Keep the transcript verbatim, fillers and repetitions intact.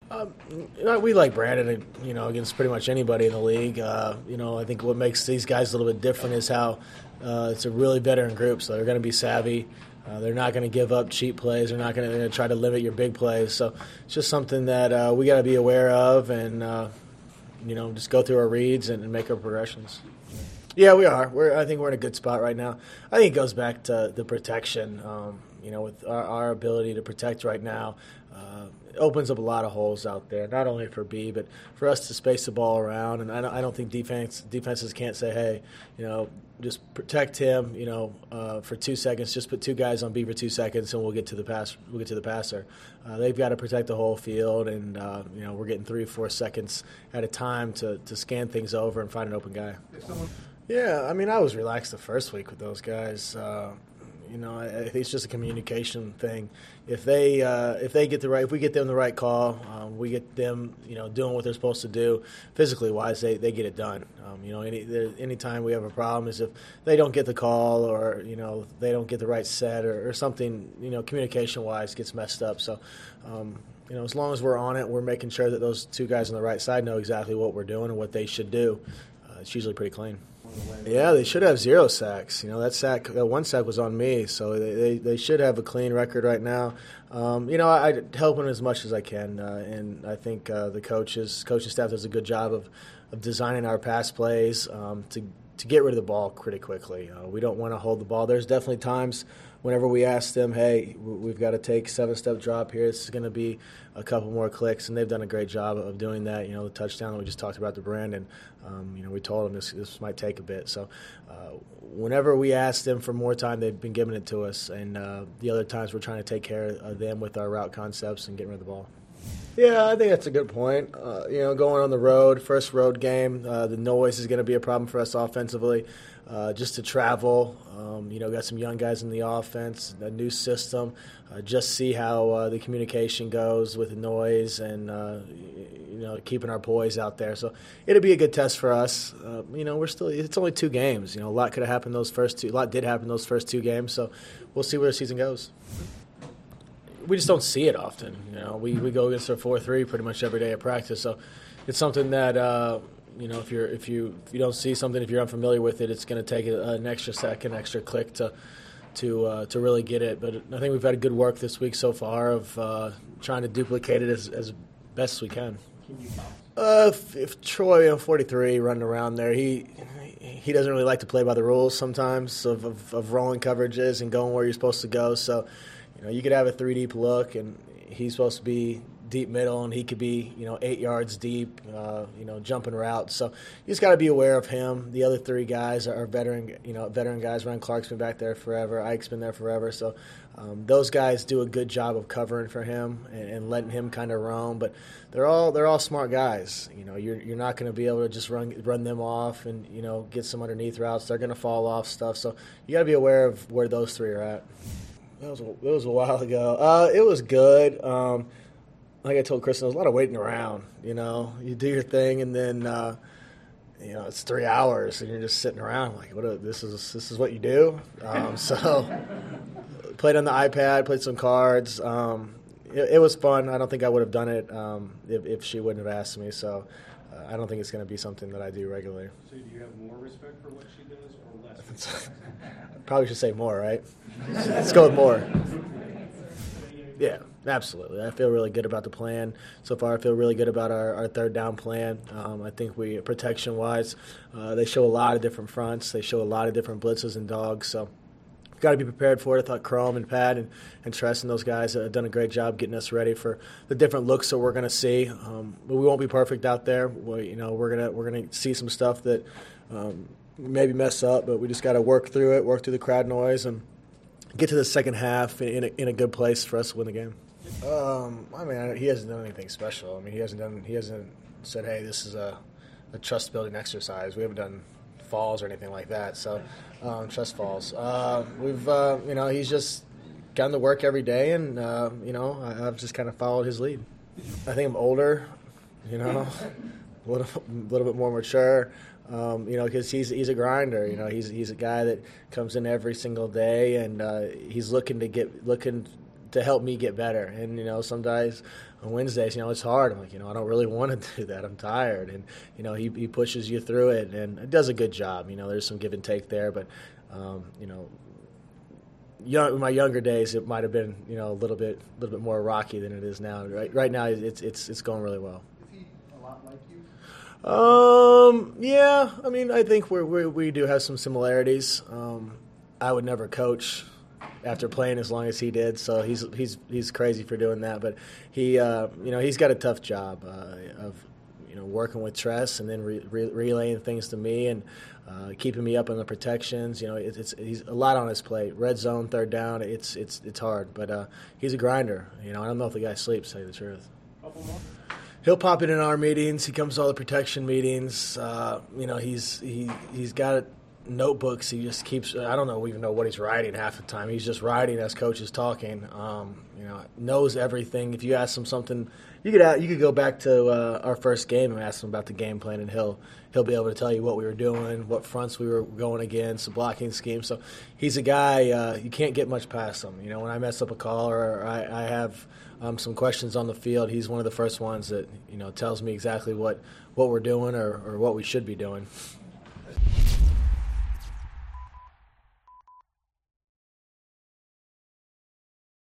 Um, you know, we like Brandon, you know, against pretty much anybody in the league. Uh, you know, I think what makes these guys a little bit different is how uh, it's a really veteran group, so they're going to be savvy. Uh, they're not going to give up cheap plays. They're not going to try to limit your big plays. So it's just something that uh, we got to be aware of and, uh, you know, just go through our reads and, and make our progressions. Yeah, we are. We're, I think we're in a good spot right now. I think it goes back to the protection. Um, you know, with our, our ability to protect right now, uh, it opens up a lot of holes out there, not only for B, but for us to space the ball around. And I don't, I don't think defense defenses can't say, hey, you know, just protect him, you know, uh, for two seconds. Just put two guys on B for two seconds, and we'll get to the pass. We'll get to the passer. Uh, they've got to protect the whole field, and uh, you know, we're getting three, four seconds at a time to to scan things over and find an open guy. Yeah, I mean, I was relaxed the first week with those guys. Uh, you know, I, I think it's just a communication thing. If they uh, if they get the right, if we get them the right call, um, we get them, you know, doing what they're supposed to do, physically wise, they, they get it done. Um, you know, any any time we have a problem is if they don't get the call or you know they don't get the right set or, or something, you know, communication wise gets messed up. So. Um, You know, as long as we're on it, we're making sure that those two guys on the right side know exactly what we're doing and what they should do. Uh, it's usually pretty clean. Yeah, they should have zero sacks. You know, that sack, that one sack was on me, so they, they, they should have a clean record right now. Um, you know, I, I help them as much as I can, uh, and I think uh, the coaches, coaching staff does a good job of, of designing our pass plays um, to to get rid of the ball pretty quickly. Uh, we don't want to hold the ball. There's definitely times whenever we ask them, hey, we've got to take seven-step drop here. It's going to be a couple more clicks, and they've done a great job of doing that. You know, the touchdown that we just talked about to Brandon, um, you know, we told them this, this might take a bit. So uh, whenever we ask them for more time, they've been giving it to us. And uh, the other times we're trying to take care of them with our route concepts and getting rid of the ball. Yeah, I think that's a good point. Uh, you know, going on the road, first road game, uh, the noise is going to be a problem for us offensively. Uh, just to travel, um, you know, got some young guys in the offense, a new system. Uh, just see how uh, the communication goes with the noise and, uh, you know, keeping our poise out there. So it'll be a good test for us. Uh, you know, we're still, it's only two games. You know, a lot could have happened those first two, a lot did happen those first two games. So we'll see where the season goes. We just don't see it often. You know, we, we go against our four three pretty much every day at practice. So it's something that, uh, you know, if you're if you if you don't see something, if you're unfamiliar with it, it's going to take an extra second, extra click to to uh, to really get it. But I think we've had a good work this week so far of uh, trying to duplicate it as, as best as we can. Uh, if, if Troy, forty-three, running around there, he he doesn't really like to play by the rules sometimes of, of, of rolling coverages and going where you're supposed to go. So, you know, you could have a three deep look, and he's supposed to be deep middle, and he could be, you know, eight yards deep, uh, you know, jumping routes. So you just got to be aware of him. The other three guys are veteran, you know, veteran guys. Ryan Clark's been back there forever. Ike's been there forever. So um, those guys do a good job of covering for him and, and letting him kind of roam. But they're all they're all smart guys. You know, you're you're not going to be able to just run run them off and, you know, get some underneath routes. They're going to fall off stuff. So you got to be aware of where those three are at. That was a, it was a while ago. Uh, it was good. Um, like I told Kristen, there was a lot of waiting around. You know, you do your thing, and then uh, you know it's three hours, and you're just sitting around like, "What? A, this is this is what you do." Um, so, played on the iPad, played some cards. Um, it, it was fun. I don't think I would have done it um, if, if she wouldn't have asked me. So, uh, I don't think it's going to be something that I do regularly. So, do you have more respect for what she does, or less respect? Probably should say more, right? Let's go with more. Yeah, absolutely. I feel really good about the plan so far. I feel really good about our, our third down plan. Um, I think we, protection-wise, uh, they show a lot of different fronts. They show a lot of different blitzes and dogs. So we've got to be prepared for it. I thought Chrome and Pat and, and Tress and those guys have done a great job getting us ready for the different looks that we're going to see. Um, but we won't be perfect out there. We, you know, we're gonna we're gonna see some stuff that um, maybe mess up, but we just got to work through it, work through the crowd noise, and get to the second half in a, in a good place for us to win the game. Um, I mean, he hasn't done anything special. I mean, he hasn't done. He hasn't said, "Hey, this is a, a trust building exercise." We haven't done falls or anything like that. So, um, trust falls. Uh, we've, uh, you know, he's just gotten to work every day, and uh, you know, I, I've just kind of followed his lead. I think I'm older, you know, a little, a little bit more mature. Um, you know, because he's he's a grinder. You know, he's he's a guy that comes in every single day, and uh, he's looking to get looking to help me get better. And, you know, sometimes on Wednesdays, you know, it's hard. I'm like, you know, I don't really want to do that. I'm tired. And, you know, he, he pushes you through it and it does a good job. You know, there's some give and take there. But, um, you know, young, in my younger days, it might have been, you know, a little bit a little bit more rocky than it is now. Right right now, it's it's it's going really well. Is he a lot like you? Um, yeah, I mean, I think we're, we we do have some similarities. Um, I would never coach after playing as long as he did, so he's he's he's crazy for doing that. But he, uh, you know, he's got a tough job uh, of, you know, working with Tress and then re- re- relaying things to me and uh, keeping me up on the protections. You know, it, it's he's a lot on his plate. Red zone, third down, it's it's it's hard. But uh, he's a grinder. You know, I don't know if the guy sleeps, to tell you the truth. Couple more. He'll pop in in our meetings. He comes to all the protection meetings. Uh, you know, he's he he's got notebooks. He just keeps. I don't know even know what he's writing half the time. He's just writing as coach is talking. Um, you know, knows everything. If you ask him something, you could ask, you could go back to uh, our first game and ask him about the game plan, and he'll he'll be able to tell you what we were doing, what fronts we were going against, the blocking scheme. So he's a guy uh, you can't get much past him. You know, when I mess up a call or I, I have um, some questions on the field, he's one of the first ones that, you know, tells me exactly what, what we're doing or, or what we should be doing.